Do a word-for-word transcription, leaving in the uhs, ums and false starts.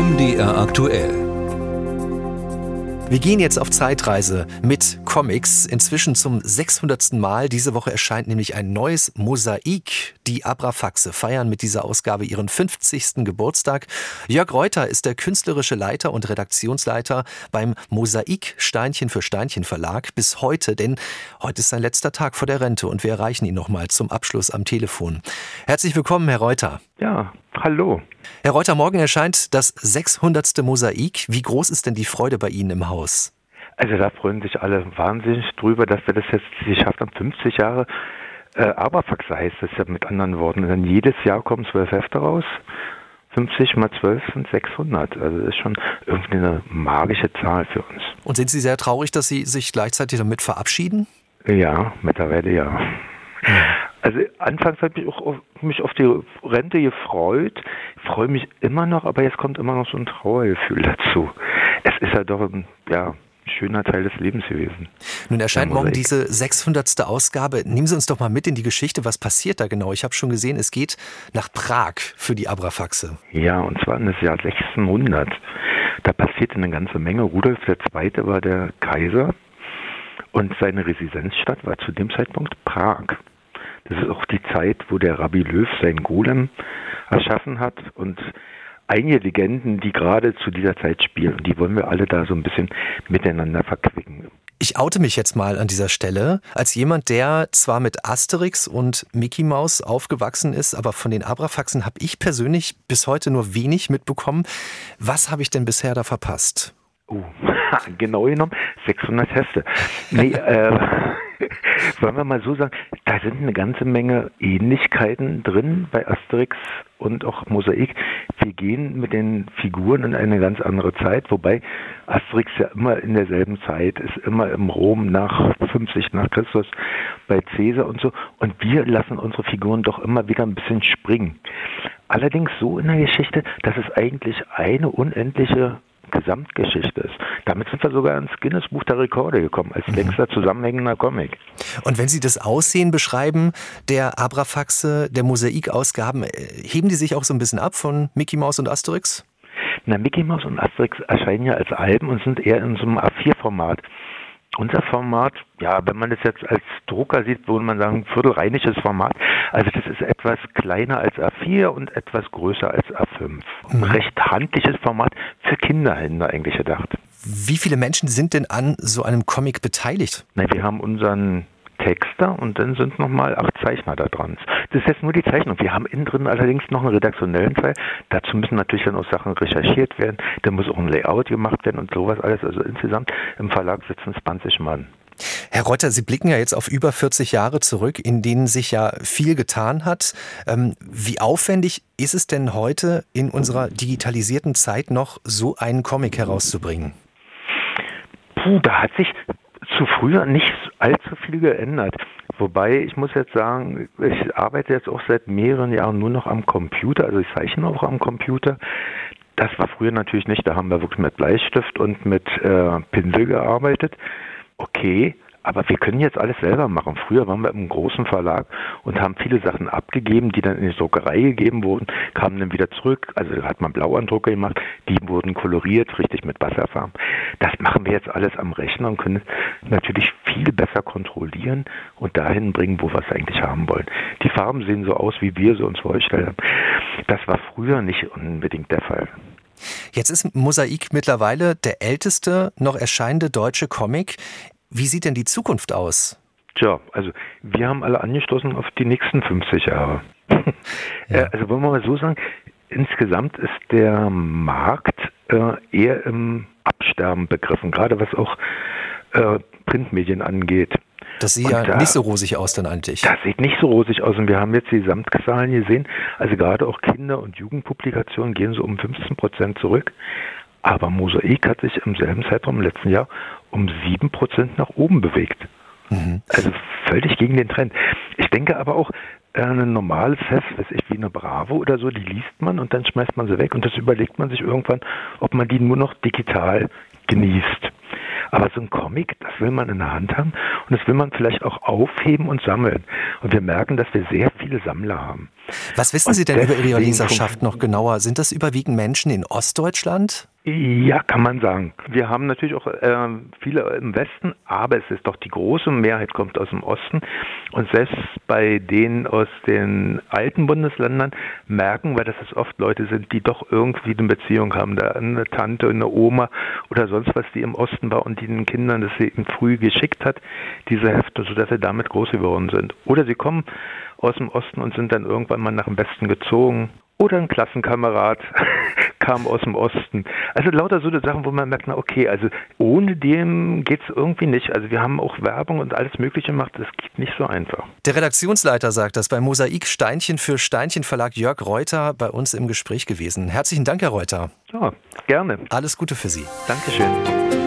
M D R aktuell. Wir gehen jetzt auf Zeitreise mit Comics, inzwischen zum sechshundertsten Mal. Diese Woche erscheint nämlich ein neues Mosaik. Die Abrafaxe feiern mit dieser Ausgabe ihren fünfzigsten Geburtstag. Jörg Reuter ist der künstlerische Leiter und Redaktionsleiter beim Mosaik Steinchen für Steinchen Verlag bis heute, denn heute ist sein letzter Tag vor der Rente und wir erreichen ihn nochmal zum Abschluss am Telefon. Herzlich willkommen, Herr Reuter. Ja, hallo. Herr Reuter, morgen erscheint das sechshundertste Mosaik. Wie groß ist denn die Freude bei Ihnen im Haus? Also da freuen sich alle wahnsinnig drüber, dass wir das jetzt geschafft haben, fünfzig Jahre. Äh, Abrafaxe heißt es ja mit anderen Worten. Und dann jedes Jahr kommen zwölf Hefte raus. fünfzig mal zwölf sind sechshundert. Also das ist schon irgendwie eine magische Zahl für uns. Und sind Sie sehr traurig, dass Sie sich gleichzeitig damit verabschieden? Ja, mittlerweile ja. Also anfangs habe ich auch auf, mich auf die Rente gefreut. Ich freue mich immer noch, aber jetzt kommt immer noch so ein Trauergefühl dazu. Es ist ja doch ein ja, schöner Teil des Lebens gewesen. Nun erscheint morgen diese sechshundertste Ausgabe. Nehmen Sie uns doch mal mit in die Geschichte. Was passiert da genau? Ich habe schon gesehen, es geht nach Prag für die Abrafaxe. Ja, und zwar in das Jahr sechzehnhundert. Da passierte eine ganze Menge. Rudolf der Zweite war der Kaiser und seine Residenzstadt war zu dem Zeitpunkt Prag. Das ist auch die Zeit, wo der Rabbi Löw seinen Golem erschaffen hat und einige Legenden, die gerade zu dieser Zeit spielen. Und die wollen wir alle da so ein bisschen miteinander verquicken. Ich oute mich jetzt mal an dieser Stelle als jemand, der zwar mit Asterix und Mickey Maus aufgewachsen ist, aber von den Abrafaxen habe ich persönlich bis heute nur wenig mitbekommen. Was habe ich denn bisher da verpasst? Oh, genau genommen sechshundert Hefte. Nee, äh, wollen wir mal so sagen, da sind eine ganze Menge Ähnlichkeiten drin bei Asterix und auch Mosaik. Wir gehen mit den Figuren in eine ganz andere Zeit, wobei Asterix ja immer in derselben Zeit ist, immer im Rom nach fünfzig nach Christus bei Caesar und so. Und wir lassen unsere Figuren doch immer wieder ein bisschen springen. Allerdings so in der Geschichte, dass es eigentlich eine unendliche Gesamtgeschichte ist. Damit sind wir sogar ins Guinness-Buch der Rekorde gekommen, als längster zusammenhängender Comic. Und wenn Sie das Aussehen beschreiben, der Abrafaxe, der Mosaik-Ausgaben, heben die sich auch so ein bisschen ab von Mickey Maus und Asterix? Na, Mickey Maus und Asterix erscheinen ja als Alben und sind eher in so einem A vier Format. Unser Format, ja, wenn man das jetzt als Drucker sieht, würde man sagen, viertelrheinisches Format. Also das ist etwas kleiner als A vier und etwas größer als A fünf. Mhm. Recht handliches Format für Kinderhände eigentlich gedacht. Wie viele Menschen sind denn an so einem Comic beteiligt? Na, wir haben unseren Texter und dann sind nochmal acht Zeichner da dran. Das ist jetzt nur die Zeichnung. Wir haben innen drin allerdings noch einen redaktionellen Teil. Dazu müssen natürlich dann auch Sachen recherchiert werden. Da muss auch ein Layout gemacht werden und sowas alles. Also insgesamt im Verlag sitzen zwanzig Mann. Herr Reuter, Sie blicken ja jetzt auf über vierzig Jahre zurück, in denen sich ja viel getan hat. Ähm, wie aufwendig ist es denn heute in unserer digitalisierten Zeit noch, so einen Comic herauszubringen? Puh, da hat sich zu früher nicht allzu viel geändert. Wobei, ich muss jetzt sagen, ich arbeite jetzt auch seit mehreren Jahren nur noch am Computer, also ich zeichne auch am Computer. Das war früher natürlich nicht, da haben wir wirklich mit Bleistift und mit äh, Pinsel gearbeitet. Okay, aber wir können jetzt alles selber machen. Früher waren wir im großen Verlag und haben viele Sachen abgegeben, die dann in die Druckerei gegeben wurden, kamen dann wieder zurück. Also hat man Blauandrucke gemacht, die wurden koloriert, richtig mit Wasserfarben. Das machen wir jetzt alles am Rechner und können natürlich viel besser kontrollieren und dahin bringen, wo wir es eigentlich haben wollen. Die Farben sehen so aus, wie wir sie uns vorgestellt haben. Das war früher nicht unbedingt der Fall. Jetzt ist Mosaik mittlerweile der älteste noch erscheinende deutsche Comic. Wie sieht denn die Zukunft aus? Tja, also wir haben alle angestoßen auf die nächsten fünfzig Jahre. Ja. Also wollen wir mal so sagen, insgesamt ist der Markt äh, eher im Absterben begriffen, gerade was auch äh, Printmedien angeht. Das sieht und ja da, nicht so rosig aus dann eigentlich. Das sieht nicht so rosig aus und wir haben jetzt die Gesamtzahlen gesehen, also gerade auch Kinder- und Jugendpublikationen gehen so um fünfzehn Prozent zurück. Aber Mosaik hat sich im selben Zeitraum im letzten Jahr um sieben Prozent nach oben bewegt. Mhm. Also völlig gegen den Trend. Ich denke aber auch, ein normales Heft, weiß ich, wie eine Bravo oder so, die liest man und dann schmeißt man sie weg und das überlegt man sich irgendwann, ob man die nur noch digital genießt. Aber so ein Comic, das will man in der Hand haben und das will man vielleicht auch aufheben und sammeln. Und wir merken, dass wir sehr viele Sammler haben. Was wissen Und Sie denn über Ihre deswegen Leserschaft noch genauer? Sind das überwiegend Menschen in Ostdeutschland? Ja, kann man sagen. Wir haben natürlich auch äh, viele im Westen, aber es ist doch die große Mehrheit kommt aus dem Osten. Und selbst bei denen aus den alten Bundesländern merken wir, dass es oft Leute sind, die doch irgendwie eine Beziehung haben. Da eine Tante, eine Oma oder sonst was, die im Osten war und die den Kindern das sie eben früh geschickt hat, diese Hefte, sodass sie damit groß geworden sind. Oder sie kommen aus dem Osten und sind dann irgendwann mal nach dem Westen gezogen. Oder ein Klassenkamerad kam aus dem Osten. Also lauter so eine Sachen, wo man merkt, na okay, also ohne dem geht's irgendwie nicht. Also wir haben auch Werbung und alles Mögliche gemacht, das geht nicht so einfach. Der Redaktionsleiter sagt das beim Mosaik Steinchen für Steinchen Verlag Jörg Reuter bei uns im Gespräch gewesen. Herzlichen Dank, Herr Reuter. Ja, gerne. Alles Gute für Sie. Dankeschön.